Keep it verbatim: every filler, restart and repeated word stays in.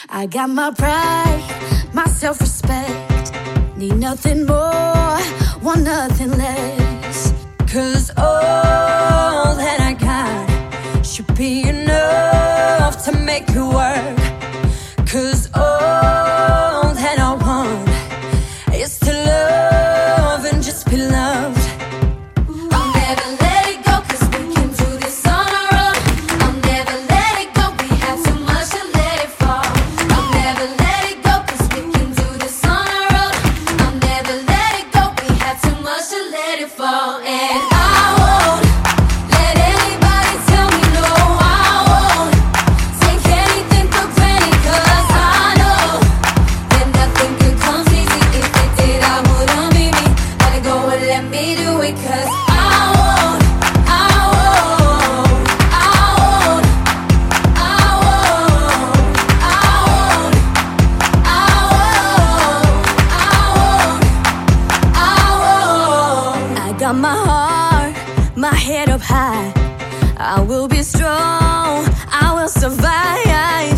I got my pride, my self-respect. Need nothing more, want nothing less. Cause all that I got should be enough to make it work. Cause all that I want is to love and just be loved. I'll never let it go, cause we can do this on our own. I'll never let it go, we have too much to let it fall. I'll never let it go, cause we can do this on our own. I'll never let it go, we have too much to let it fall. And I won't let anybody tell me no. I won't take anything for granted, cause I know that nothing good comes easy. If it did, I wouldn't be me. Let it go and let me do it, cause I won't, I won't, I won't, I won't, I won't, I won't, I won't. I got my heart, my head up high. I will be strong, I will survive.